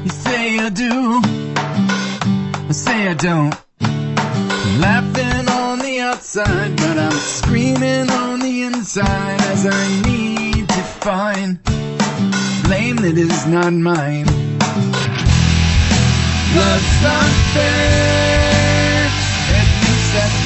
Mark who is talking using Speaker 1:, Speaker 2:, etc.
Speaker 1: You say I do, I say I don't. I'm laughing on the outside, but I'm screaming on the inside as I need to find blame that is not mine. Blood's not fair, at least that's